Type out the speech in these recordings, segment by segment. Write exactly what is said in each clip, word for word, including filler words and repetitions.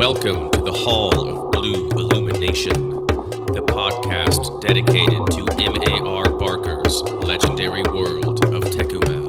Welcome to the Hall of Blue Illumination, the podcast dedicated to M A R Barker's legendary world of Tecumel.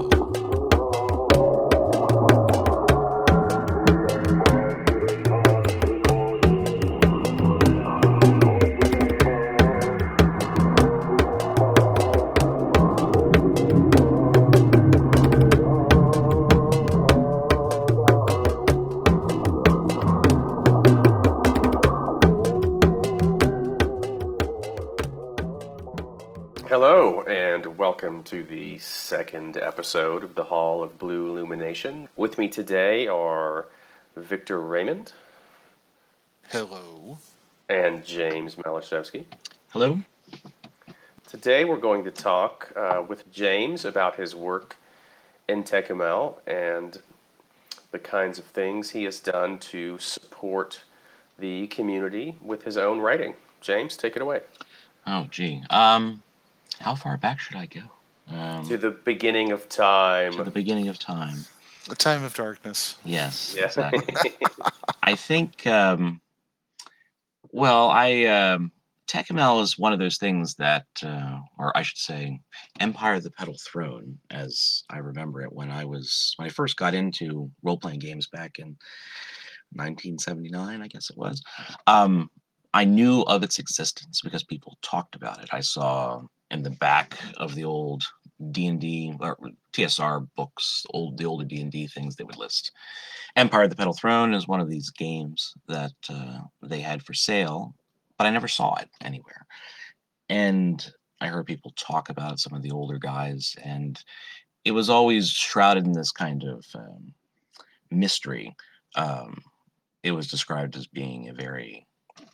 Hello, and welcome to the second episode of the Hall of Blue Illumination. With me today are Victor Raymond. Hello. And James Malashevsky. Hello. Today we're going to talk uh, with James about his work in Tecumel and the kinds of things he has done to support the community with his own writing. James, take it away. Oh, gee. Um... How far back should I go? Um, to the beginning of time. To the beginning of time. The time of darkness. Yes, yeah. exactly. I think, um, well, I, um, Tecumel is one of those things that, uh, or I should say, Empire of the Petal Throne, as I remember it when I was, when I first got into role-playing games back in nineteen seventy-nine, I guess it was. Um, I knew of its existence because people talked about it. I saw in the back of the old D and D or T S R books, old the older D and D things they would list. Empire of the Petal Throne is one of these games that uh, they had for sale, but I never saw it anywhere. And I heard people talk about it, some of the older guys, and it was always shrouded in this kind of um, mystery. Um, it was described as being a very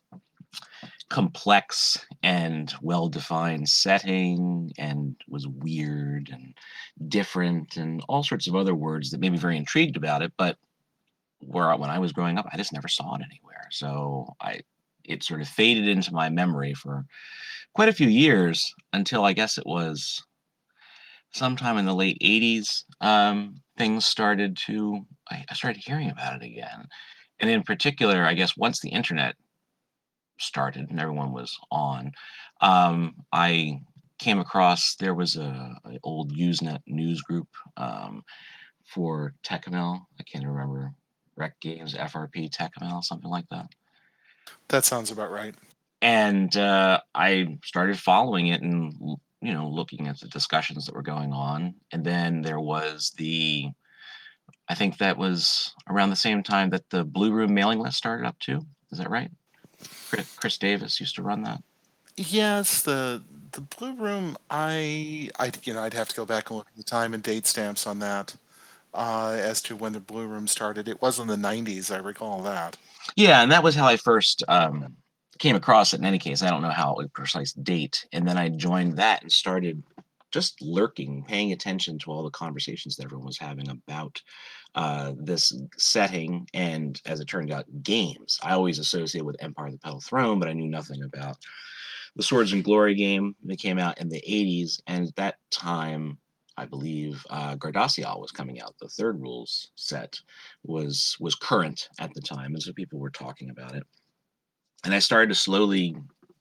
complex and well-defined setting, and was weird and different and all sorts of other words that made me very intrigued about it. But where when I was growing up, I just never saw it anywhere. So I, it sort of faded into my memory for quite a few years until I guess it was sometime in the late eighties. Um, things started to, I, I started hearing about it again. And in particular, I guess once the internet started and everyone was on, um, I came across, there was a, a old Usenet news group um, for Tecumel. I can't remember, Rec Games, F R P, Tecumel, something like that. That sounds about right. And uh, I started following it and, you know, looking at the discussions that were going on. And then there was the, I think that was around the same time that the Blue Room mailing list started up too. Is that right? Chris Davis used to run that. Yes, the the Blue Room. I I you know I'd have to go back and look at the time and date stamps on that uh, as to when the Blue Room started. It was in the nineties. I recall that. Yeah, and that was how I first um, came across it. In any case, I don't know how a precise date. And then I joined that and started just lurking, paying attention to all the conversations that everyone was having about uh, this setting and, as it turned out, games. I always associated with Empire of the Petal Throne, but I knew nothing about the Swords and Glory game that came out in the eighties. And at that time, I believe uh, Gardasil was coming out. The third rules set was was current at the time, and so people were talking about it. And I started to slowly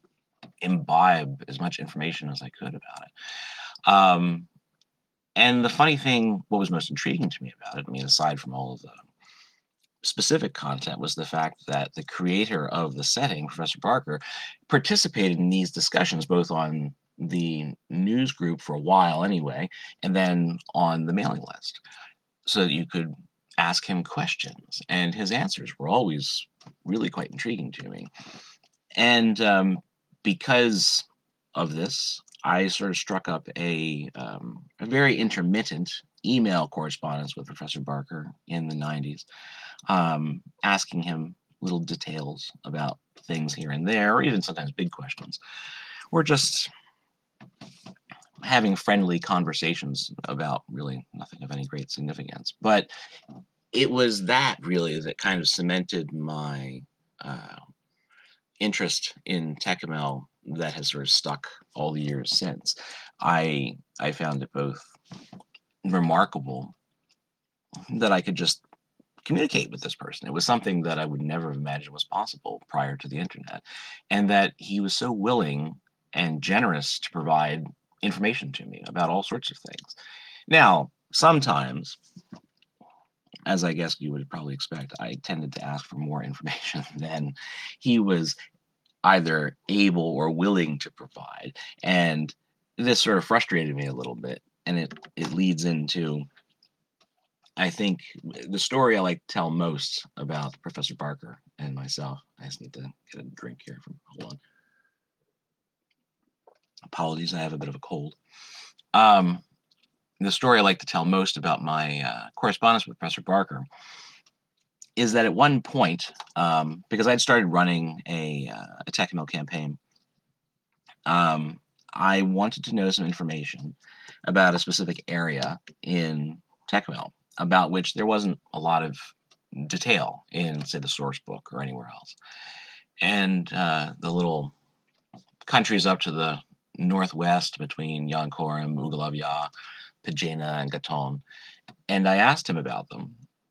imbibe as much information as I could about it. Um, and the funny thing, what was most intriguing to me about it, I mean, aside from all of the specific content, was the fact that the creator of the setting, Professor Barker, participated in these discussions both on the news group for a while anyway, and then on the mailing list, so that you could ask him questions. And his answers were always really quite intriguing to me. And um, because of this, I sort of struck up a, um, a very intermittent email correspondence with Professor Barker in the nineties, um, asking him little details about things here and there, or even sometimes big questions, or just having friendly conversations about really nothing of any great significance. But it was that really that kind of cemented my uh, interest in Tecumel that has sort of stuck all the years since. I I found it both remarkable that I could just communicate with this person. It was something that I would never have imagined was possible prior to the internet, and that he was so willing and generous to provide information to me about all sorts of things. Now, sometimes, as I guess you would probably expect, I tended to ask for more information than he was either able or willing to provide. And this sort of frustrated me a little bit. And it, it leads into, I think, the story I like to tell most about Professor Barker and myself. I just need to get a drink here. From hold on. Apologies, I have a bit of a cold. Um, the story I like to tell most about my uh, correspondence with Professor Barker is that at one point, um, because I'd started running a, uh, a Techmail campaign, um, I wanted to know some information about a specific area in Techmail about which there wasn't a lot of detail in, say, the source book or anywhere else. And uh, the little countries up to the northwest between Yankorim, Ugalavia, Pijena, and Gaton. And I asked him about them.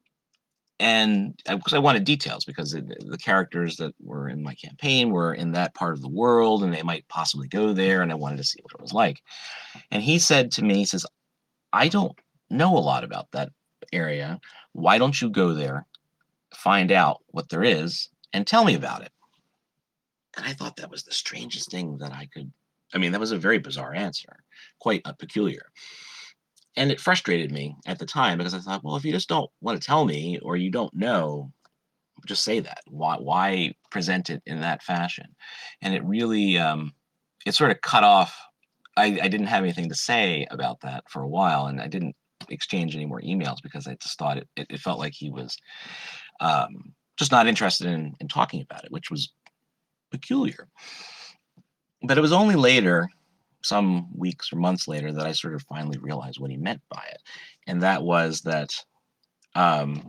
And because I wanted details, because it, the characters that were in my campaign were in that part of the world, and they might possibly go there, and I wanted to see what it was like. And he said to me, he says, I don't know a lot about that area. Why don't you go there, find out what there is, and tell me about it? And I thought that was the strangest thing that I could, I mean, that was a very bizarre answer, quite uh, peculiar. And it frustrated me at the time because I thought, well, if you just don't want to tell me or you don't know, just say that. Why why present it in that fashion? And it really um, it sort of cut off. I, I didn't have anything to say about that for a while, and I didn't exchange any more emails because I just thought it it, it felt like he was um, just not interested in, in talking about it, which was peculiar. But it was only later, some weeks or months later, that I sort of finally realized what he meant by it. And that was that um,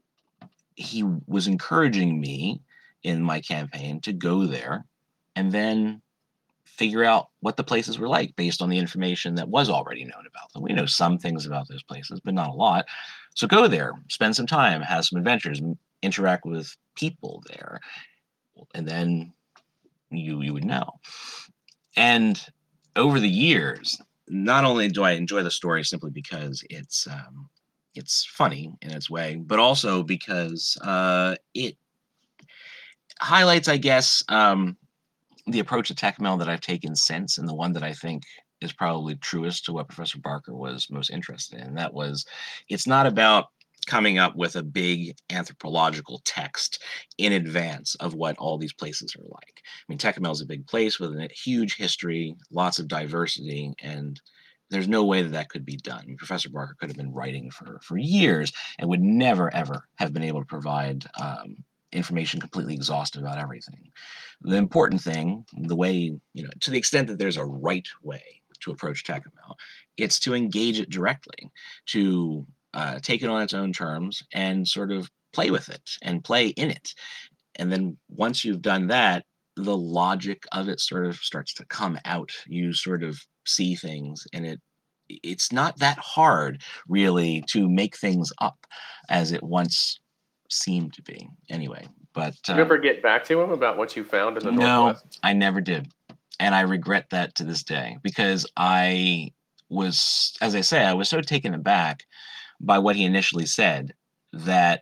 he was encouraging me in my campaign to go there and then figure out what the places were like based on the information that was already known about them. We know some things about those places, but not a lot. So go there, spend some time, have some adventures, interact with people there, and then you you would know. And over the years, not only do I enjoy the story simply because it's um, it's funny in its way, but also because uh, it highlights, I guess, um, the approach to Techmail that I've taken since, and the one that I think is probably truest to what Professor Barker was most interested in. And that was, it's not about coming up with a big anthropological text in advance of what all these places are like. I mean, Techmail is a big place with a huge history, lots of diversity, and there's no way that that could be done. I mean, Professor Barker could have been writing for, for years and would never, ever have been able to provide um, information completely exhaustive about everything. The important thing, the way, you know, to the extent that there's a right way to approach Techmail, it's to engage it directly, to uh, take it on its own terms and sort of play with it and play in it. And then once you've done that, the logic of it sort of starts to come out. You sort of see things, and it it's not that hard really to make things up as it once seemed to be anyway. But Did uh, you ever get back to him about what you found in the no, Northwest? I never did. And I regret that to this day because I was, as I say, I was so taken aback by what he initially said that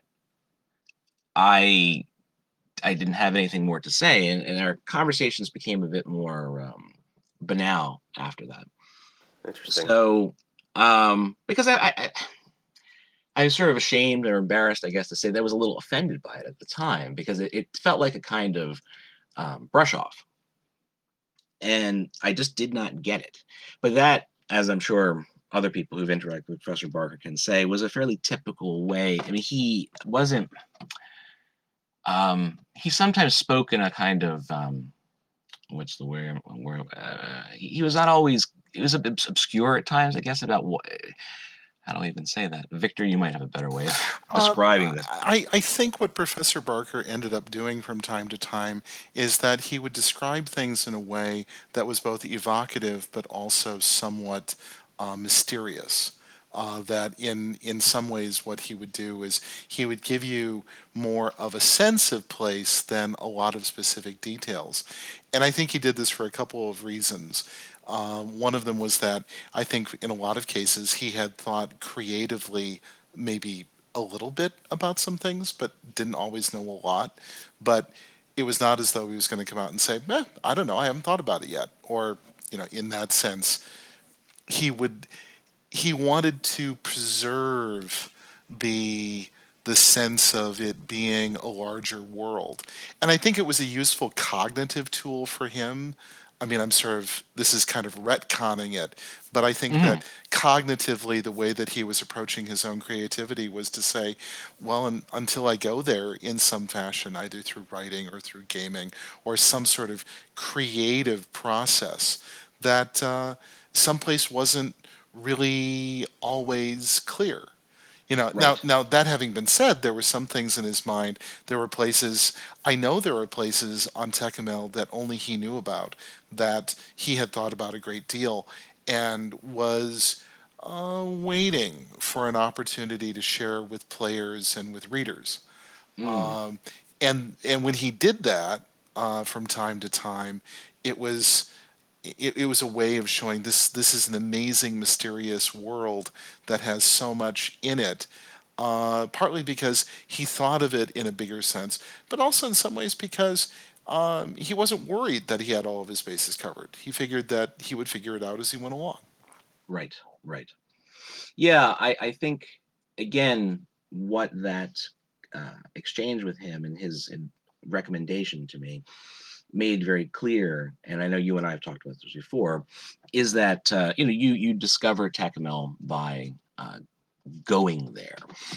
I I didn't have anything more to say, and, and our conversations became a bit more um, banal after that. Interesting. So, um, because I, I, I was sort of ashamed or embarrassed, I guess, to say that I was a little offended by it at the time because it, it felt like a kind of um, brush off, and I just did not get it. But that, as I'm sure other people who've interacted with Professor Barker can say, was a fairly typical way. I mean, he wasn't. Um, he sometimes spoke in a kind of um, what's the word? Where uh, he, he was not always. He was a bit obscure at times, I guess, about what. How do I even say that? Victor, you might have a better way of Uh, describing this. I, I think what Professor Barker ended up doing from time to time is that he would describe things in a way that was both evocative but also somewhat uh, mysterious. Uh, that in in some ways what he would do is he would give you more of a sense of place than a lot of specific details. And I think he did this for a couple of reasons. Um, one of them was that I think in a lot of cases he had thought creatively maybe a little bit about some things, but didn't always know a lot. But it was not as though he was going to come out and say, eh, I don't know, I haven't thought about it yet. Or, you know, in that sense, he would he wanted to preserve the the sense of it being a larger world. And I think it was a useful cognitive tool for him. I mean, I'm sort of, this is kind of retconning it, but I think Hmm. that cognitively, the way that he was approaching his own creativity was to say, well, un until I go there in some fashion, either through writing or through gaming or some sort of creative process, that uh, someplace wasn't really always clear. You know, now Right. now that having been said, there were some things in his mind. There were places, I know there were places on Tekkamel that only he knew about, that he had thought about a great deal and was uh, waiting for an opportunity to share with players and with readers. Mm. Um, and and when he did that uh, from time to time, it was it, it was a way of showing this this is an amazing, mysterious world that has so much in it. Uh, partly because he thought of it in a bigger sense, but also in some ways because um, he wasn't worried that he had all of his bases covered. He figured that he would figure it out as he went along. Right. Right. Yeah, I, I think again what that uh, exchange with him and his and recommendation to me made very clear, and I know you and I have talked about this before, is that uh, you know you you discover Tekkamel by uh, going there,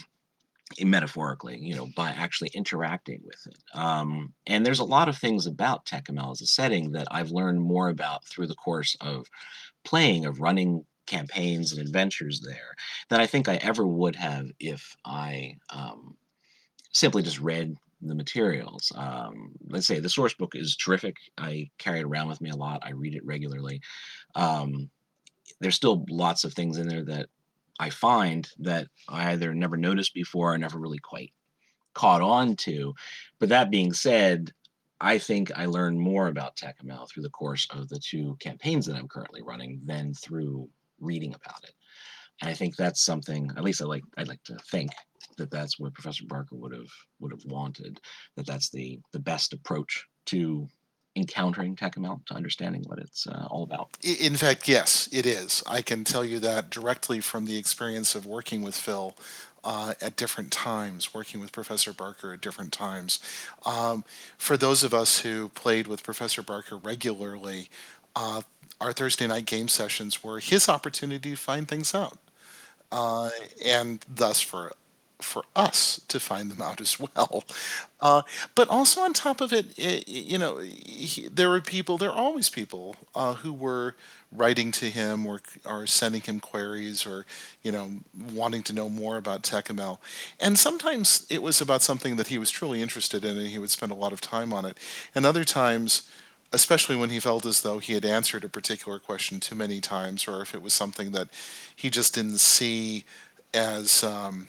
metaphorically, you know, by actually interacting with it. Um, and there's a lot of things about Tekkamel as a setting that I've learned more about through the course of playing, of running campaigns and adventures there, than I think I ever would have if I um, simply just read the materials. Um, let's say the source book is terrific. I carry it around with me a lot. I read it regularly. Um, there's still lots of things in there that I find that I either never noticed before or never really quite caught on to. But that being said, I think I learned more about Tekkamel through the course of the two campaigns that I'm currently running than through reading about it. And I think that's something, at least I like I'd like to think that that's what Professor Barker would have would have wanted, that that's the the best approach to encountering Tekkamel, to understanding what it's uh, all about. In fact, yes, it is. I can tell you that directly from the experience of working with Phil uh, at different times, working with Professor Barker at different times. Um, for those of us who played with Professor Barker regularly, uh, our Thursday night game sessions were his opportunity to find things out, uh, and thus for for us to find them out as well. Uh, but also on top of it, I you know, he, there were people. There are always people uh, who were writing to him or or sending him queries or you know wanting to know more about Tekkamel. And sometimes it was about something that he was truly interested in, and he would spend a lot of time on it. And other times, especially when he felt as though he had answered a particular question too many times, or if it was something that he just didn't see as um,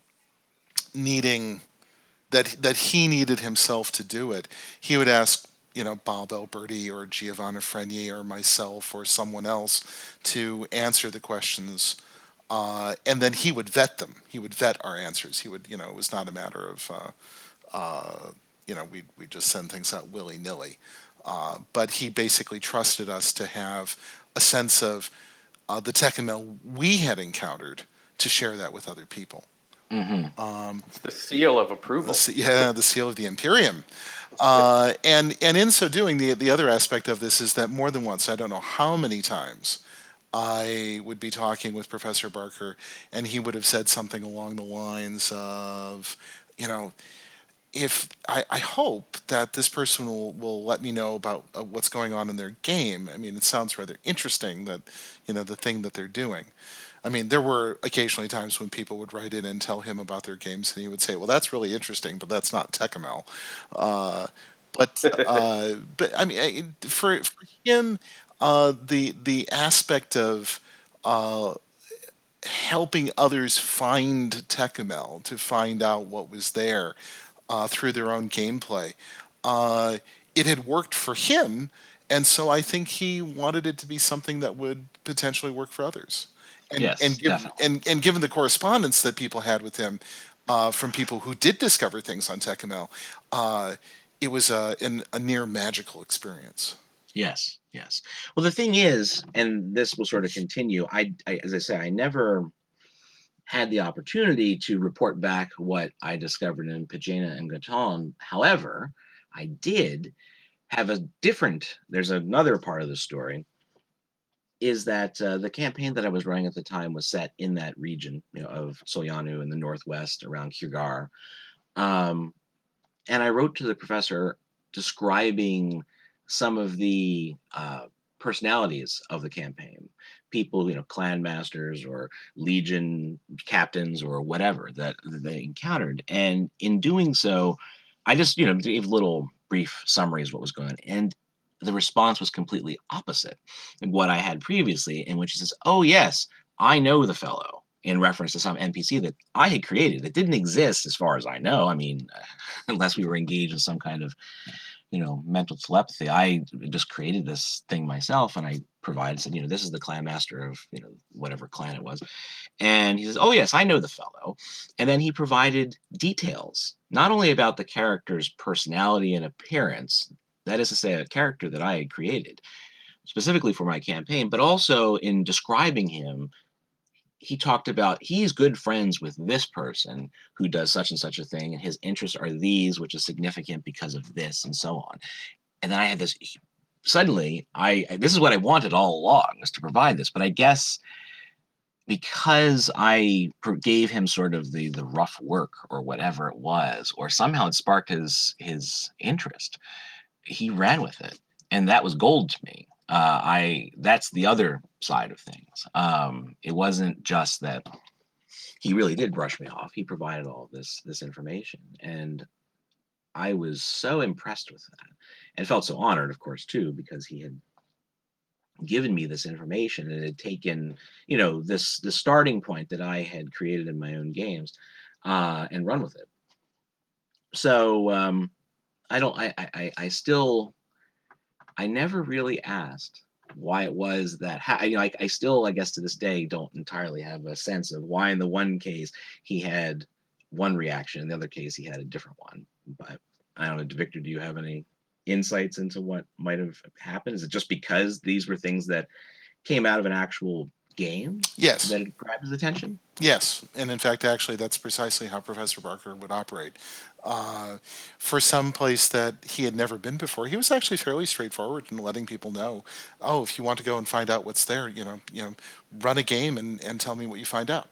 needing that that he needed himself to do it, he would ask, you know, Bob Alberti or Giovanna Frenier or myself or someone else to answer the questions, uh, and then he would vet them. He would vet our answers. He would, you know, it was not a matter of, uh, uh, you know, we we just send things out willy nilly. Uh, but he basically trusted us to have a sense of uh, the Tekkamel we had encountered to share that with other people. Hmm. Um, It's the seal of the, approval. s- yeah, the seal of the Imperium. Uh, and and in so doing, the the other aspect of this is that more than once, I don't know how many times, I would be talking with Professor Barker, and he would have said something along the lines of, you know, if I, I hope that this person will, will let me know about uh, what's going on in their game. I mean, it sounds rather interesting that, you know, the thing that they're doing. I mean, there were occasionally times when people would write in and tell him about their games, and he would say, "Well, that's really interesting, but that's not Tekkamel." Uh, but uh, but I mean, I- for for him, uh, the the aspect of uh, helping others find Tecumel, to find out what was there uh, through their own gameplay. Uh, it had worked for him, and so I think he wanted it to be something that would potentially work for others. And Yes, and give definitely. and, and given the correspondence that people had with him uh, from people who did discover things on Tecumel, uh, it was a, an, a near magical experience. Yes, yes. Well, the thing is, and this will sort of continue. I, I as I say, I never had the opportunity to report back what I discovered in Pagena and Gaton. However, I did have a different. There's another part of the story is that uh, the campaign that I was running at the time was set in that region, you know, of Soyanu in the northwest around Kirgar. Um, and I wrote to the professor describing some of the uh, personalities of the campaign, people, you know, clan masters or legion captains or whatever that, that they encountered. And in doing so, I just, you know, gave little brief summaries of what was going on. And the response was completely opposite of what I had previously, in which he says, "Oh, yes, I know the fellow," in reference to some N P C that I had created. It didn't exist as far as I know. I mean, unless we were engaged in some kind of, you know, mental telepathy. I just created this thing myself, and I provided, said, you know, this is the clan master of, you know, whatever clan it was. And he says, "Oh, yes, I know the fellow." And then he provided details, not only about the character's personality and appearance, that is to say, a character that I had created specifically for my campaign, but also in describing him, he talked about he's good friends with this person who does such and such a thing, and his interests are these, which is significant because of this, and so on. And then I had this suddenly, I this is what I wanted all along, was to provide this, but I guess because I gave him sort of the the rough work or whatever it was, or somehow it sparked his his interest, he ran with it, and that was gold to me. Uh, I That's the other side of things. Um, it wasn't just that he really did brush me off. He provided all this this information, and I was so impressed with that, and felt so honored, of course, too, because he had given me this information and had taken, you know, this the starting point that I had created in my own games, uh, and run with it. So um, I don't. I, I I still I never really asked why it was that ha- you know, I, I still, I guess to this day, don't entirely have a sense of why in the one case he had one reaction, in the other case he had a different one. But I don't know, Victor, do you have any insights into what might have happened? Is it just because these were things that came out of an actual game Yes. that it grabbed his attention? Yes, and in fact, actually, that's precisely how Professor Barker would operate. Uh, for some place that he had never been before, he was actually fairly straightforward in letting people know, "Oh, if you want to go and find out what's there, you know, you know, run a game and, and tell me what you find out."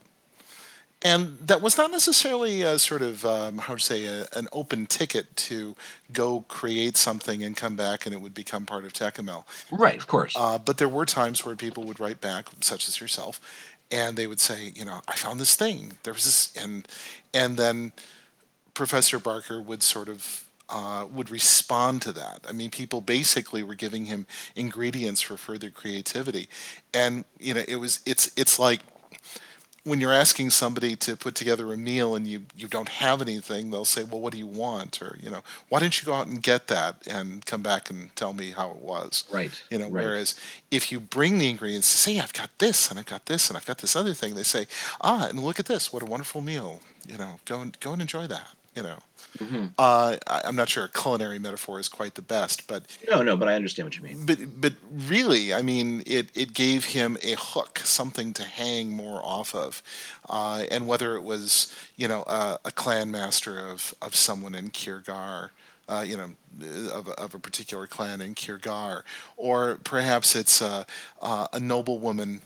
And that was not necessarily a sort of um, how to say a, an open ticket to go create something and come back and it would become part of Tecumel. Right, of course. Uh, but there were times where people would write back, such as yourself, and they would say, you know, "I found this thing. There was this," and and then Professor Barker would sort of uh, would respond to that. I mean, people basically were giving him ingredients for further creativity, and you know, it was it's it's like when you're asking somebody to put together a meal and you you don't have anything, they'll say, "Well, what do you want?" Or, you know, "Why don't you go out and get that and come back and tell me how it was?" Right, You know, right. whereas if you bring the ingredients, say, "I've got this and I've got this and I've got this other thing," they say, "Ah, and look at this, what a wonderful meal." You know, go and go and enjoy that. You know, Hmm. uh, I, I'm not sure a culinary metaphor is quite the best, but No, no, but I understand what you mean. but but really, I mean, it it gave him a hook, something to hang more off of, uh, and whether it was, you know, a, a clan master of of someone in Kirgar. Uh, you know, of, a- of a particular clan in Kirgar, or perhaps it's a, uh, a noblewoman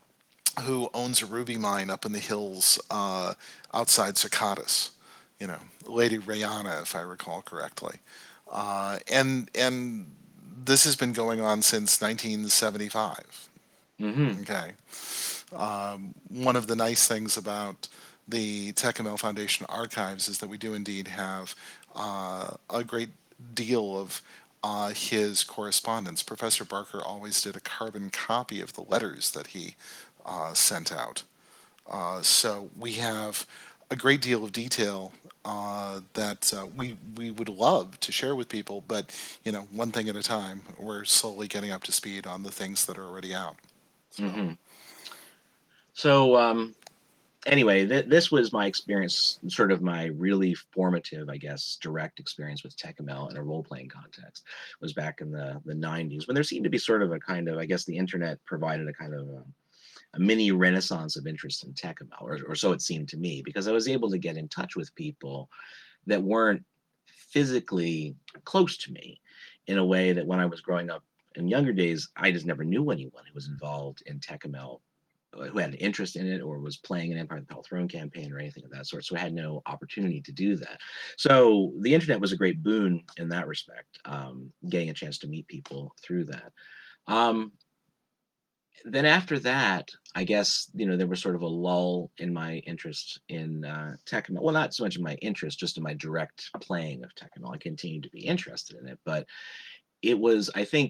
who owns a ruby mine up in the hills uh, outside Zacchatus. You know, Lady Rayana, if I recall correctly, uh, and and this has been going on since nineteen seventy-five. Hmm. Okay. Um, one of the nice things about the Tecumel Foundation archives is that we do indeed have uh, a great deal of uh, his correspondence. Professor Barker always did a carbon copy of the letters that he uh, sent out. Uh, so we have a great deal of detail uh, that uh, we we would love to share with people, but you know, one thing at a time. We're slowly getting up to speed on the things that are already out. So Hmm. So, um, anyway, th- this was my experience, sort of my really formative, I guess, direct experience with Techmel in a role playing context. Was back in the the nineties when there seemed to be sort of a kind of, I guess, the internet provided a kind of a, a mini renaissance of interest in Techmel, or, or so it seemed to me, because I was able to get in touch with people that weren't physically close to me in a way that when I was growing up in younger days, I just never knew anyone who was involved in Techmel, uh, who had an interest in it or was playing an Empire of the Pale Throne campaign or anything of that sort. So I had no opportunity to do that. So the internet was a great boon in that respect, um, getting a chance to meet people through that. Um, then after that, I guess, you know, there was sort of a lull in my interest in uh, Tekken. Well, not so much in my interest, just in my direct playing of Tekken. I continued to be interested in it, but it was, I think,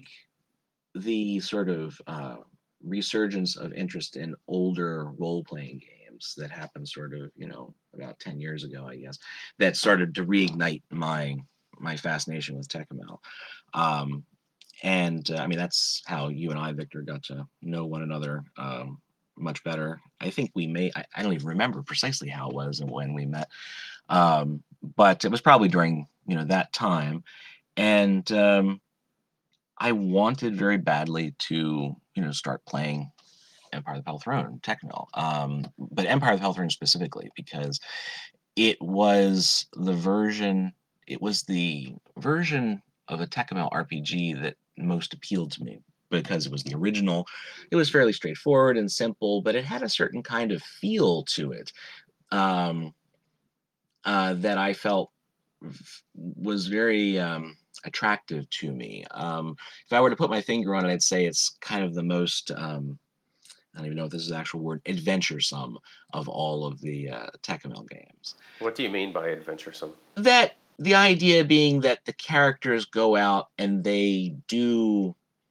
the sort of uh, resurgence of interest in older role-playing games that happened sort of, you know, about ten years ago, I guess, that started to reignite my my fascination with Tekken. Um, and uh, I mean, that's how you and I, Victor, got to know one another um, much better. I think we may, I, I don't even remember precisely how it was and when we met, um, but it was probably during, you know, that time. And um, I wanted very badly to, you know, start playing Empire of the Pale Throne, Techno, um, but Empire of the Pale Throne specifically, because it was the version, it was the version of a Tecmo R P G that most appealed to me because it was the original. It was fairly straightforward and simple, but it had a certain kind of feel to it um, uh, that I felt v- was very um, attractive to me. Um, if I were to put my finger on it, I'd say it's kind of the most um, I don't even know if this is the actual word, adventuresome of all of the uh, Tecmo games. What do you mean by adventuresome? That the idea being that the characters go out and they do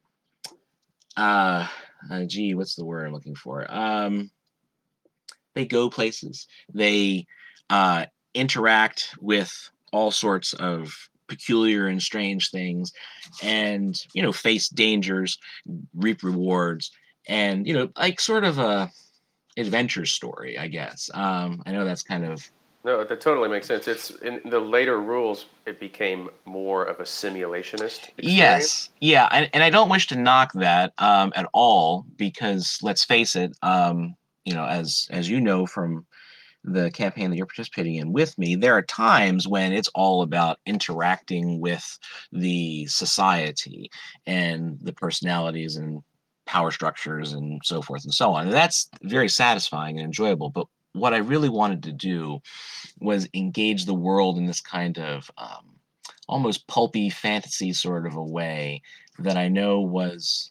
uh, uh gee, what's the word I'm looking for? Um they go places. They uh interact with all sorts of peculiar and strange things and you know face dangers, reap rewards, and you know like sort of a adventure story, I guess. um I know that's kind of No, that totally makes sense. It's in the later rules, it became more of a simulationist experience. Yes, yeah, and, and I don't wish to knock that um, at all because let's face it, um, you know, as as you know from the campaign that you're participating in with me, there are times when it's all about interacting with the society and the personalities and power structures and so forth and so on. And that's very satisfying and enjoyable. But what I really wanted to do was engage the world in this kind of um, almost pulpy fantasy sort of a way that I know was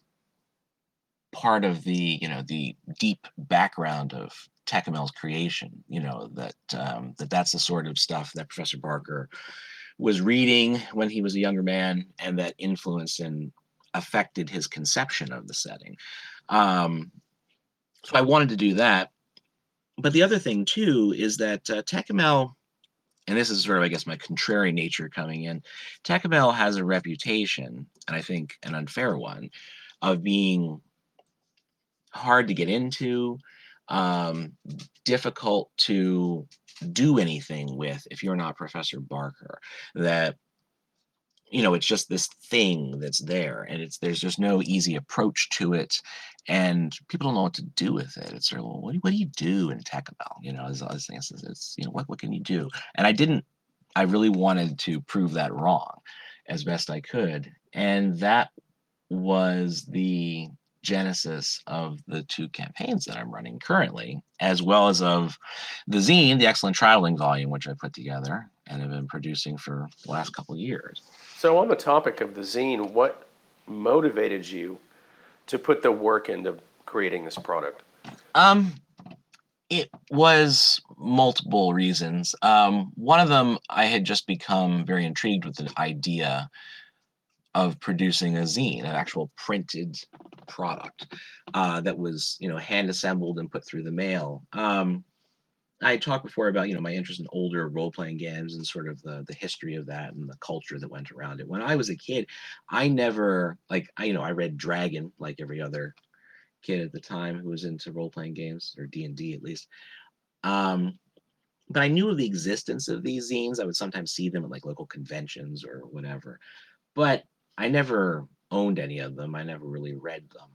part of the you know the deep background of Tecamel's creation. You know that um, that that's the sort of stuff that Professor Barker was reading when he was a younger man, and that influenced and affected his conception of the setting. Um, so I wanted to do that. But the other thing too is that uh, Tecamel, and this is sort of, I guess, my contrary nature coming in, Tecamel has a reputation, and I think an unfair one, of being hard to get into, um, difficult to do anything with if you're not Professor Barker. That you know it's just this thing that's there, and it's there's just no easy approach to it, and people don't know what to do with it. It's sort of, well, what do, what do you do in Techabell? You know, as I was saying, it's, it's you know what what can you do? And I didn't. I really wanted to prove that wrong as best I could, and that was the genesis of the two campaigns that I'm running currently, as well as of the zine, the Excellent Traveling Volume, which I put together and have been producing for the last couple of years. So, on the topic of the zine, what motivated you to put the work into creating this product? Um, it was multiple reasons. Um, one of them, I had just become very intrigued with the idea of producing a zine, an actual printed product uh, that was, you know, hand assembled and put through the mail. Um, I talked before about, you know, my interest in older role playing games and sort of the the history of that and the culture that went around it. When I was a kid, I never like I you know I read Dragon like every other kid at the time who was into role playing games or D and D at least. Um, but I knew of the existence of these zines. I would sometimes see them at like local conventions or whatever, but I never owned any of them. I never really read them.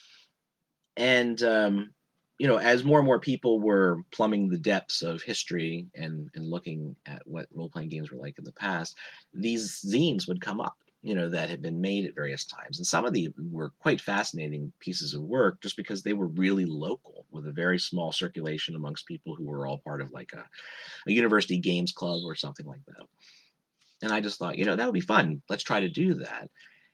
And um, you know, as more and more people were plumbing the depths of history and and looking at what role playing games were like in the past, these zines would come up. You know, that had been made at various times, and some of them were quite fascinating pieces of work, just because they were really local, with a very small circulation amongst people who were all part of like a, a university games club or something like that. And I just thought, you know, that would be fun. Let's try to do that.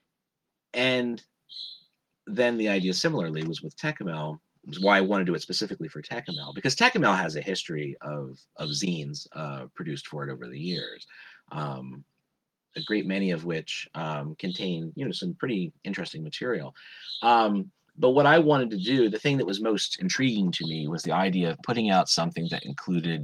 And then the idea similarly was with Tekkamel, was why I want to do it specifically for Tekkamel, because Tekkamel has a history of of zines uh, produced for it over the years, um, a great many of which um, contain, you know, some pretty interesting material. Um, but what I wanted to do, the thing that was most intriguing to me, was the idea of putting out something that included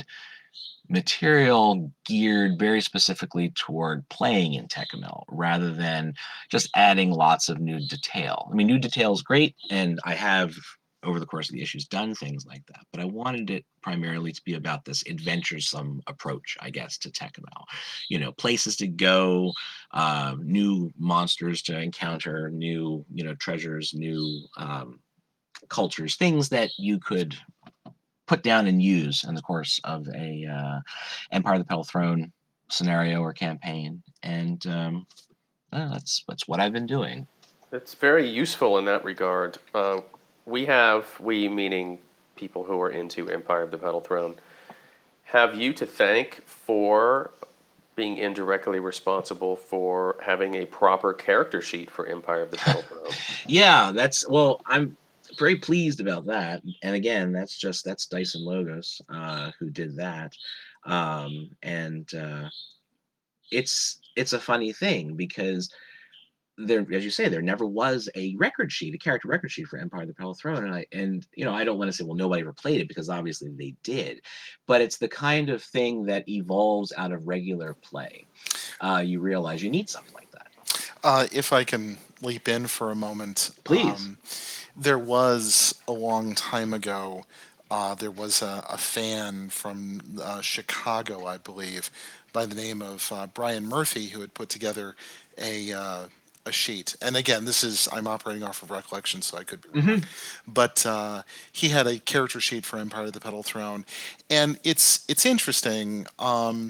material geared very specifically toward playing in Tekkamel, rather than just adding lots of new detail. I mean, new detail is great, and I have over the course of the issues done things like that, but I wanted it primarily to be about this adventuresome approach, I guess, to Tekkamel. You know, places to go, uh, new monsters to encounter, new, you know, treasures, new um, cultures, things that you could put down and use in the course of a uh, Empire of the Petal Throne scenario or campaign, and um, uh, that's that's what I've been doing. It's very useful in that regard. Uh, we have, we meaning people who are into Empire of the Petal Throne, have you to thank for being indirectly responsible for having a proper character sheet for Empire of the Petal Throne. Yeah, that's well, I'm very pleased about that. And again, that's just that's Dyson Logos uh, who did that, um, and uh, it's it's a funny thing because there, as you say, there never was a record sheet, a character record sheet for Empire of the Pearl Throne, and I and you know I don't want to say well nobody ever played it because obviously they did, but it's the kind of thing that evolves out of regular play. Uh, you realize you need something like that. Uh, if I can leap in for a moment, Please. Um, there was a long time ago. Uh, there was a, a fan from uh, Chicago, I believe, by the name of uh, Brian Murphy, who had put together a uh, a sheet. And again, this is I'm operating off of recollection, so I could be wrong. Mm-hmm. But uh, he had a character sheet for Empire of the Petal Throne, and it's it's interesting. Um,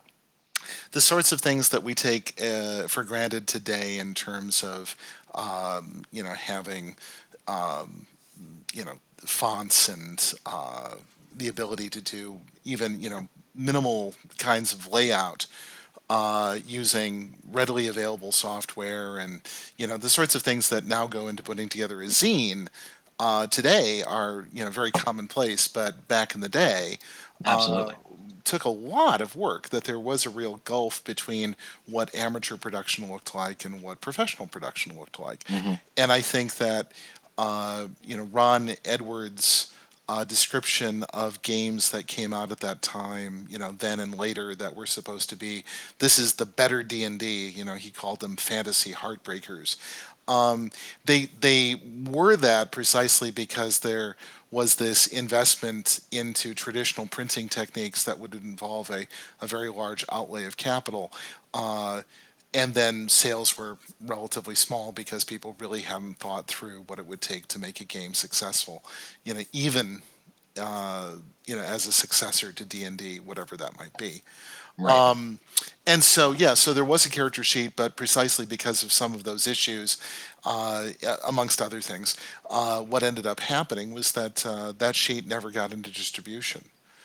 the sorts of things that we take uh, for granted today in terms of um, you know having um, you know fonts and uh, the ability to do even you know minimal kinds of layout uh, using readily available software, and you know the sorts of things that now go into putting together a zine uh, today are you know very commonplace, but back in the day Absolutely. uh, took a lot of work. That there was a real gulf between what amateur production looked like and what professional production looked like. Mm-hmm. And I think that uh, you know Ron Edwards' uh, description of games that came out at that time, you know, then and later, that were supposed to be, this is the better D and D. You know, he called them fantasy heartbreakers. Um, they they were that precisely because there was this investment into traditional printing techniques that would involve a, a very large outlay of capital. Uh, and then sales were relatively small because people really hadn't thought through what it would take to make a game successful. You know, even uh, you know as a successor to D and D, whatever that might be. Right. Um, and so, yeah, so there was a character sheet, but precisely because of some of those issues, uh, amongst other things, uh, what ended up happening was that uh, that sheet never got into distribution.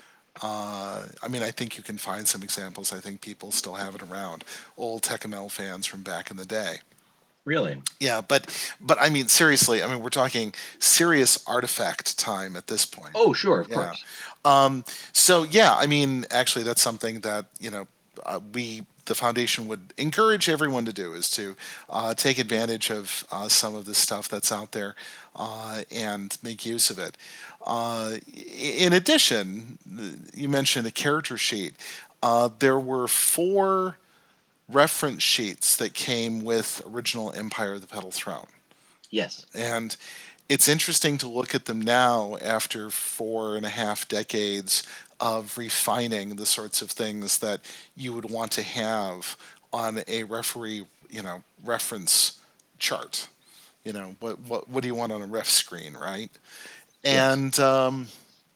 Uh, I mean, I think you can find some examples. I think people still have it around. Old Tekkamel fans from back in the day. Really? Yeah, but but I mean, seriously, I mean, we're talking serious artifact time at this point. Oh, sure, of Yeah. course. Um, so yeah, I mean, actually, that's something that you know uh, we the foundation would encourage everyone to do is to uh, take advantage of uh, some of the stuff that's out there uh, and make use of it. Uh, in addition, you mentioned a character sheet. Uh, there were four reference sheets that came with original Empire of the Petal Throne. Yes. And it's interesting to look at them now after four and a half decades of refining the sorts of things that you would want to have on a referee, you know, reference chart. You know, what what what do you want on a ref screen, right? Yes. And um,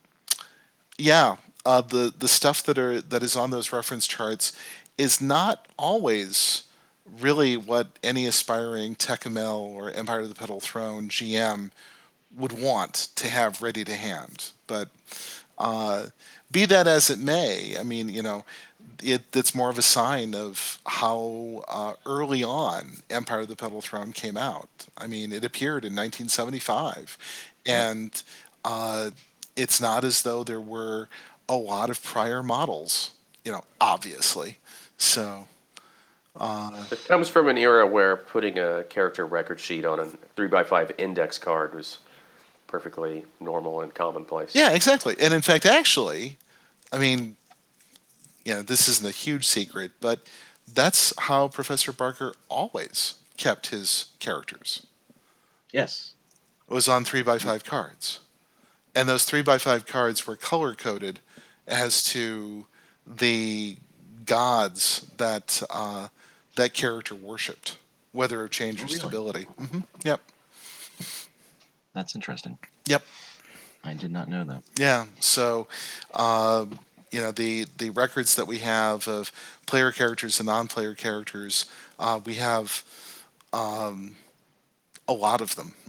yeah, uh, the the stuff that are that is on those reference charts is not always really what any aspiring Tecumel or Empire of the Petal Throne G M would want to have ready to hand. But uh, be that as it may, I mean, you know, it, it's more of a sign of how uh, early on Empire of the Petal Throne came out. I mean, it appeared in nineteen seventy-five, and uh, it's not as though there were a lot of prior models, you know, obviously. So, uh, It comes from an era where putting a character record sheet on a three by five index card was perfectly normal and commonplace. yeah, exactly. And in fact, actually, I mean, you know, this isn't a huge secret, but that's how Professor Barker always kept his characters. Yes. It was on three by five cards. And those three by five cards were color coded as to the gods that uh, that character worshipped, whether of change or Really? stability. Hmm. Yep. That's interesting. Yep. I did not know that. Yeah. So, uh, you know, the the records that we have of player characters and non-player characters, uh, we have um, a lot of them,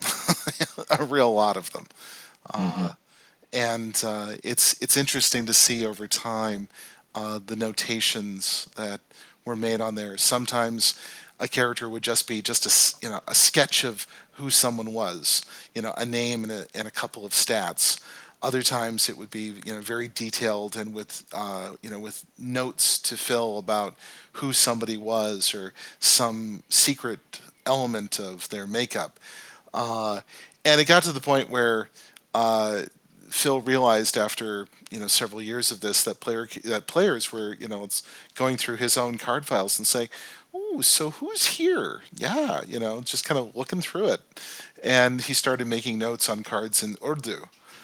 a real lot of them. Uh, and uh, it's it's interesting to see over time uh, the notations that were made on there. Sometimes a character would just be just a s- you know a sketch of who someone was, you know, a name and a, and a couple of stats. Other times it would be you know very detailed and with uh, you know with notes to fill about who somebody was or some secret element of their makeup. Uh, and it got to the point where uh, Phil realized after you know several years of this that player that players were you know it's going through his own card files and saying, "Oh, so who's here?" Yeah, you know, just kind of looking through it, and he started making notes on cards in Urdu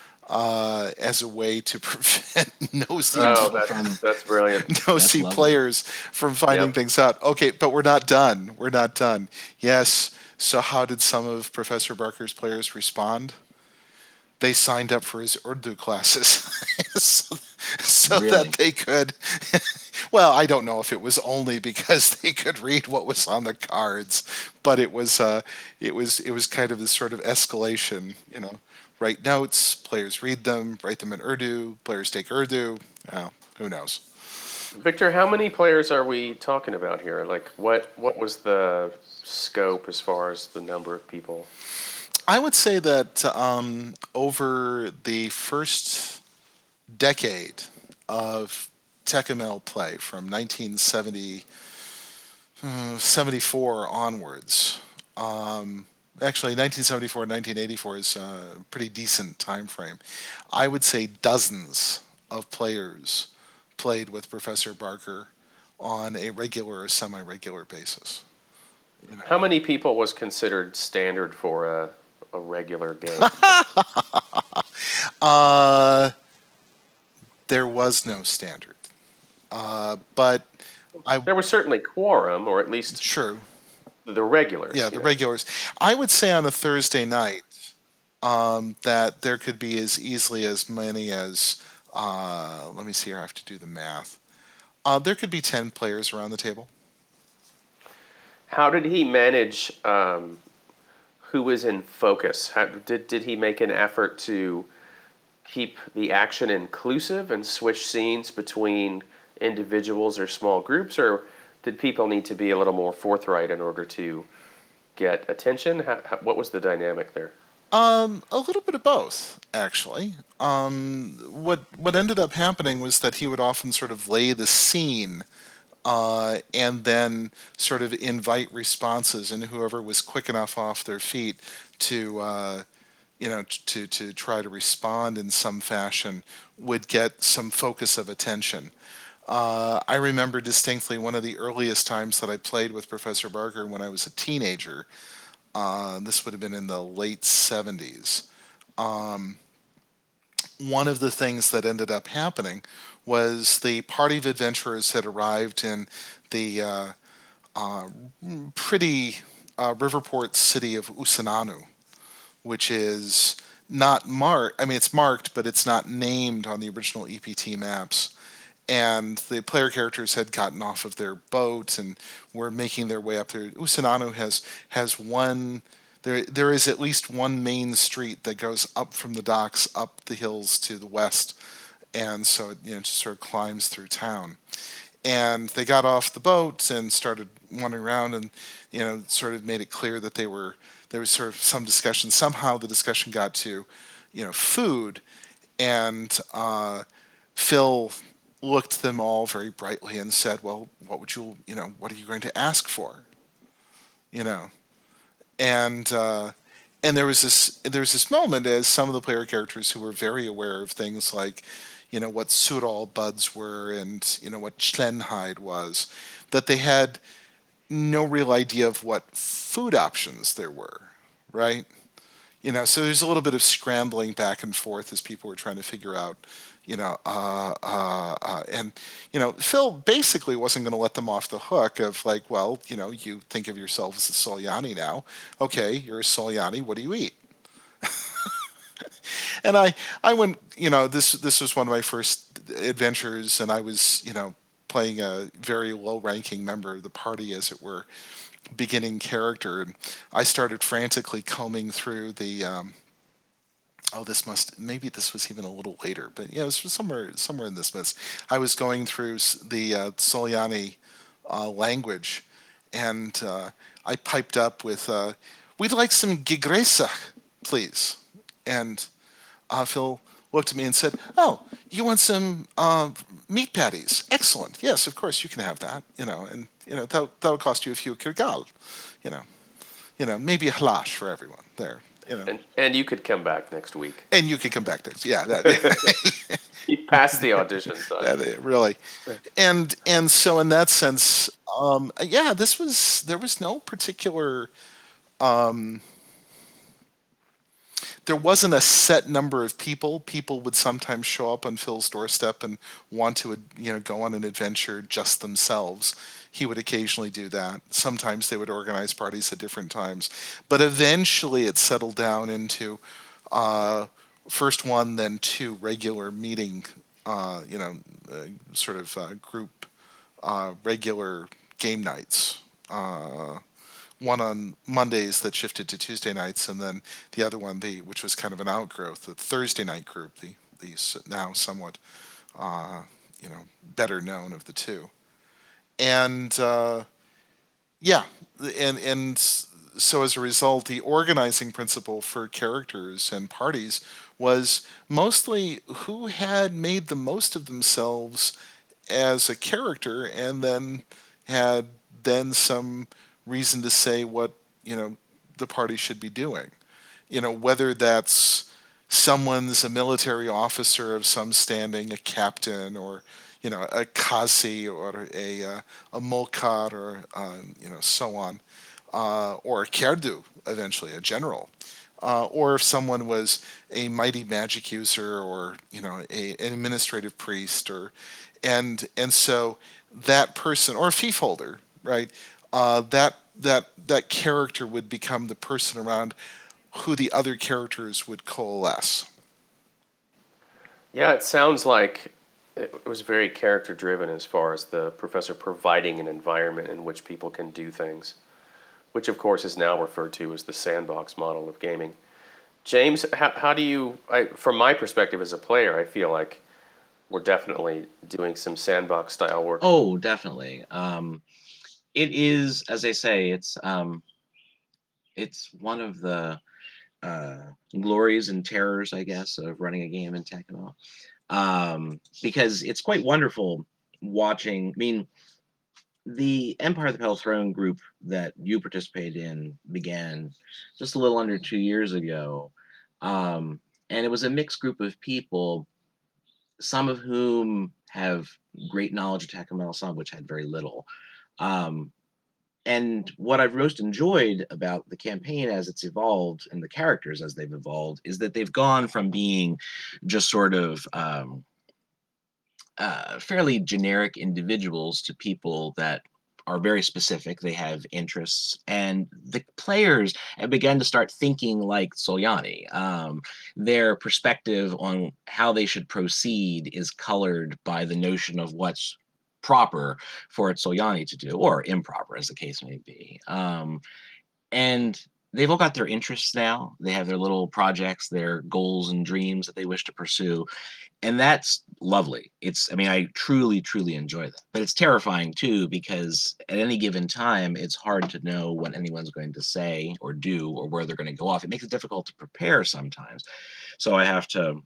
uh, as a way to prevent nosy Oh, From- that's, that's brilliant. nosy lovely. players from finding Yep. things out. Okay, but we're not done. We're not done. Yes. So how did some of Professor Barker's players respond? They signed up for his Urdu classes so, so Really? that they could. Well, I don't know if it was only because they could read what was on the cards, but it was uh, it was it was kind of this sort of escalation. You know, write notes, players read them, write them in Urdu, players take Urdu. Oh, who knows? Victor, how many players are we talking about here? Like, what what was the scope as far as the number of people? I would say that um, over the first decade of Tecumel play, from nineteen seventy, uh, seventy-four onwards, um, actually nineteen seventy-four, nineteen eighty-four is a pretty decent time frame. I would say dozens of players played with Professor Barker on a regular or semi-regular basis. How many people was considered standard for a, a regular game? Uh, there was no standard. Uh, but I There was certainly quorum, or at least True. the regulars. Yeah, you the know. regulars. I would say on a Thursday night um, that there could be as easily as many as uh, let me see here. I have to do the math. Uh, there could be ten players around the table. How did he manage um, who was in focus? How, did did he make an effort to keep the action inclusive and switch scenes between individuals or small groups, or did people need to be a little more forthright in order to get attention? How, how, what was the dynamic there? Um, a little bit of both, actually. Um, what what ended up happening was that he would often sort of lay the scene uh, and then sort of invite responses, and whoever was quick enough off their feet to uh, you know to to try to respond in some fashion would get some focus of attention. Uh, I remember distinctly one of the earliest times that I played with Professor Barker when I was a teenager. Uh, this would have been in the late seventies. Um, One of the things that ended up happening was the party of adventurers had arrived in the uh, uh, pretty uh, riverport city of Usananu, which is not marked. I mean, it's marked, but it's not named on the original E P T maps. And the player characters had gotten off of their boat and were making their way up there. Usananu has has one. There, there is at least one main street that goes up from the docks, up the hills to the west, and so it, you know, just sort of climbs through town. And they got off the boat and started wandering around, and you know, sort of made it clear that they were there was sort of some discussion. Somehow the discussion got to, you know, food, and uh, Phil looked at them all very brightly and said, "Well, what would you, you know, what are you going to ask for?" You know, and uh, and there was this there was this moment as some of the player characters who were very aware of things like, you know, what Sural buds were and you know what Schlenhide was, that they had no real idea of what food options there were, right? You know, so there's a little bit of scrambling back and forth as people were trying to figure out, you know, uh, uh, uh, and you know, Phil basically wasn't going to let them off the hook of like, well, you know, you think of yourself as a Solyani now. Okay, you're a Solyani. What do you eat? And I, I went, you know, this this was one of my first adventures, and I was, you know, playing a very low-ranking member of the party, as it were, beginning character, and I started frantically combing through the. Um, oh, this must maybe this was even a little later, but yeah, it was somewhere somewhere in this list. I was going through the uh, Solyani uh, language, and uh, I piped up with, uh, "We'd like some gigresa, please," and uh, Phil looked at me and said, "Oh, you want some uh, meat patties? Excellent. Yes, of course you can have that. You know, and you know that that'll cost you a few kirgal. You know, you know, maybe a halash for everyone there. You know, And and you could come back next week. and you can come back next. Yeah, that, You passed the audition, son. that really, and and so in that sense, um, yeah, this was there was no particular. Um, there wasn't a set number of people. People would sometimes show up on Phil's doorstep and want to, you know, go on an adventure just themselves. He would occasionally do that. Sometimes they would organize parties at different times. But eventually it settled down into uh, first one, then two regular meeting, uh, you know, uh, sort of uh, group uh, regular game nights. Uh, one on Mondays that shifted to Tuesday nights, and then the other one, the which was kind of an outgrowth, the Thursday night group, the the s- now somewhat uh, you know better known of the two. And uh, yeah, and and so as a result, the organizing principle for characters and parties was mostly who had made the most of themselves as a character, and then had then some reason to say what you know the party should be doing. You know, whether that's someone's a military officer of some standing, a captain, or you know a kasi, or a uh, a molkar, or uh, you know so on, uh, or a kerdu, eventually a general, uh, or if someone was a mighty magic user, or you know a, an administrative priest, or and and so that person, or a fief holder, right? Uh, that that that character would become the person around who the other characters would coalesce. Yeah, it sounds like it was very character driven as far as the professor providing an environment in which people can do things, which of course is now referred to as the sandbox model of gaming. James, how, how do you, I, from my perspective as a player, I feel like we're definitely doing some sandbox style work. Oh, definitely. Um, it is, as I say, it's um, it's one of the uh, glories and terrors, I guess, of running a game in Tecmo, um, because it's quite wonderful watching. I mean, the Empire of the Pale Throne group that you participated in began just a little under two years ago. Um, and it was a mixed group of people, some of whom have great knowledge of Takamel, some of which had very little. Um, and what I've most enjoyed about the campaign as it's evolved and the characters as they've evolved is that they've gone from being just sort of um, uh, fairly generic individuals to people that are very specific. They have interests, and the players have begun to start thinking like Solyani. Um, their perspective on how they should proceed is colored by the notion of what's proper for Solyani to do, or improper, as the case may be. Um, and they've all got their interests now. They have their little projects, their goals and dreams that they wish to pursue, and that's lovely. It's, I mean, I truly, truly enjoy that. But it's terrifying too, because at any given time, it's hard to know what anyone's going to say or do or where they're going to go off. It makes it difficult to prepare sometimes. So I have to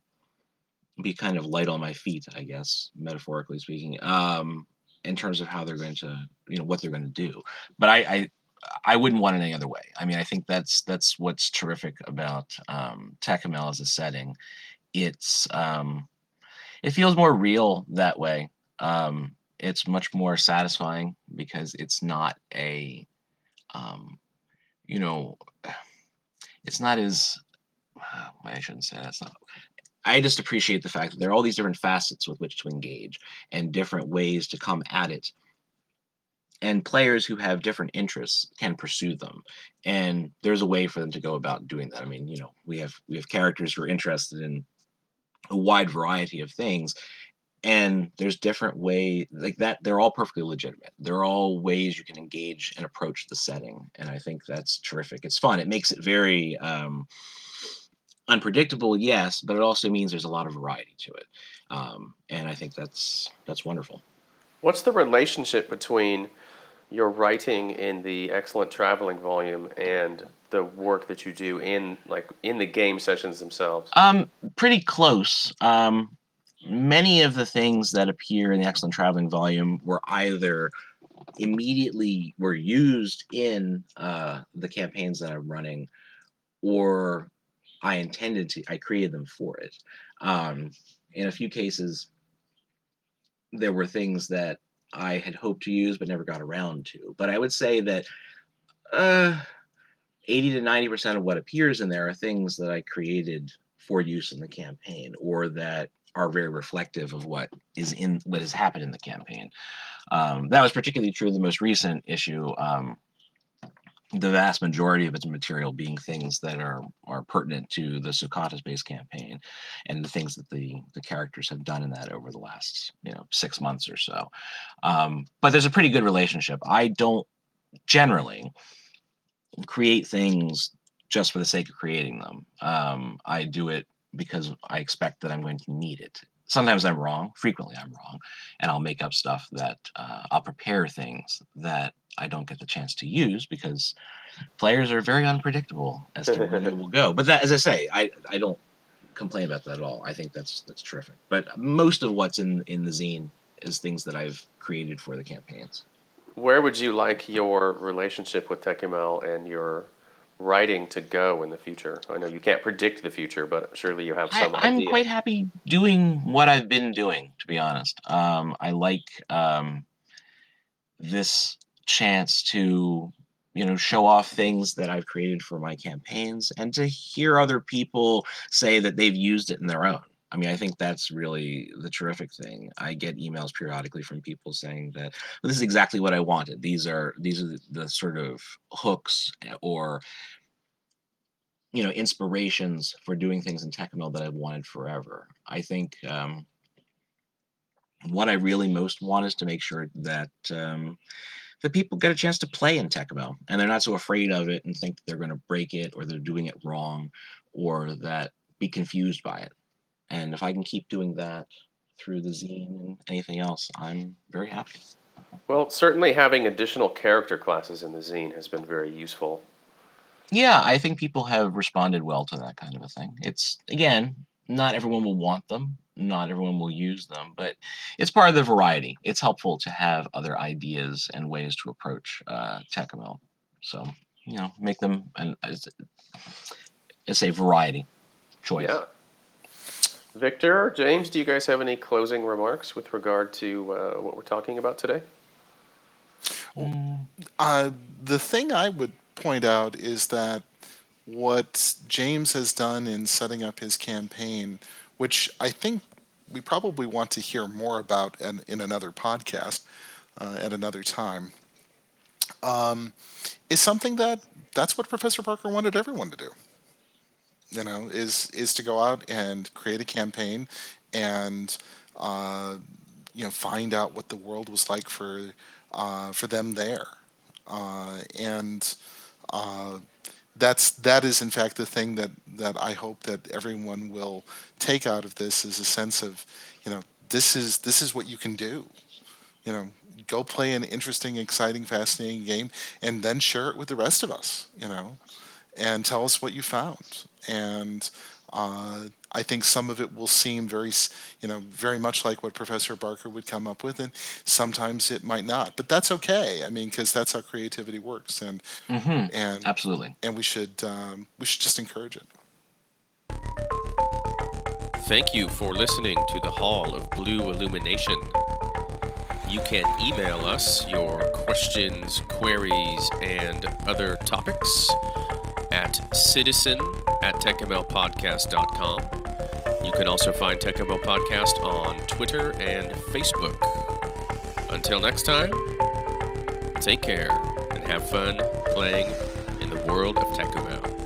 be kind of light on my feet, I guess, metaphorically speaking, um, in terms of how they're going to, you know, what they're going to do. But I, I, I wouldn't want it any other way. I mean, I think that's that's what's terrific about um, Takamel as a setting. It's um, it feels more real that way. Um, it's much more satisfying because it's not a, um, you know, it's not as, uh, I shouldn't say that's not. I just appreciate the fact that there are all these different facets with which to engage and different ways to come at it. And players who have different interests can pursue them, and there's a way for them to go about doing that. I mean, you know, we have we have characters who are interested in a wide variety of things, and there's different ways like that. They're all perfectly legitimate. They're all ways you can engage and approach the setting, and I think that's terrific. It's fun. It makes it very um, unpredictable, yes, but it also means there's a lot of variety to it, um, and I think that's that's wonderful. What's the relationship between your writing in the Excellent Traveling volume and the work that you do in like in the game sessions themselves? Um, pretty close. Um, many of the things that appear in the Excellent Traveling volume were either immediately were used in uh, the campaigns that I'm running, or I intended to. I created them for it. Um, in a few cases, there were things that I had hoped to use but never got around to. But I would say that uh, eighty to ninety percent of what appears in there are things that I created for use in the campaign, or that are very reflective of what is in what has happened in the campaign. Um, that was particularly true of the most recent issue. Um, the vast majority of its material being things that are are pertinent to the Succatus based campaign and the things that the the characters have done in that over the last, you know, six months or so. Um, but there's a pretty good relationship. I don't generally create things just for the sake of creating them. Um, I do it because I expect that I'm going to need it. Sometimes I'm wrong. Frequently I'm wrong, and I'll make up stuff that uh, I'll prepare things that I don't get the chance to use because players are very unpredictable as to where they will go. But that, as I say, I I don't complain about that at all. I think that's that's terrific. But most of what's in in the zine is things that I've created for the campaigns. Where would you like your relationship with Tekimel and your writing to go in the future? I know you can't predict the future, but surely you have I, some I'm idea. quite happy doing what I've been doing, to be honest. Um, I like um, this chance to, you know, show off things that I've created for my campaigns and to hear other people say that they've used it in their own. I mean, I think that's really the terrific thing. I get emails periodically from people saying that, well, this is exactly what I wanted. These are these are the, the sort of hooks or, you know, inspirations for doing things in Tekkamel that I've wanted forever. I think um, what I really most want is to make sure that um, the people get a chance to play in Tekkamel and they're not so afraid of it and think that they're going to break it or they're doing it wrong or that be confused by it. And if I can keep doing that through the zine and anything else, I'm very happy. Well, certainly having additional character classes in the zine has been very useful. Yeah, I think people have responded well to that kind of a thing. It's, again, not everyone will want them. not everyone will use them, but it's part of the variety. It's helpful to have other ideas and ways to approach uh, TechML. So, you know, make them an it's, it's a variety choice. Yeah. Victor, James, do you guys have any closing remarks with regard to uh, what we're talking about today? Uh, the thing I would point out is that what James has done in setting up his campaign, which I think we probably want to hear more about in, in another podcast uh, at another time, um, is something that that's what Professor Barker wanted everyone to do. You know, is is to go out and create a campaign and uh, you know find out what the world was like for uh, for them there, uh, and uh, that's that is in fact the thing that that I hope that everyone will take out of this is a sense of, you know, this is this is what you can do. You know, go play an interesting, exciting, fascinating game, and then share it with the rest of us. You know, and tell us what you found. And uh, I think some of it will seem very, s- you know, very much like what Professor Barker would come up with, and sometimes it might not. But that's okay. I mean, because that's how creativity works, and Hmm. and Absolutely. and we should um, we should just encourage it. Thank you for listening to the Hall of Blue Illumination. You can email us your questions, queries, and other topics at citizen at techmlpodcast dot com. You can also find TechML Podcast on Twitter and Facebook. Until next time, take care and have fun playing in the world of TechML.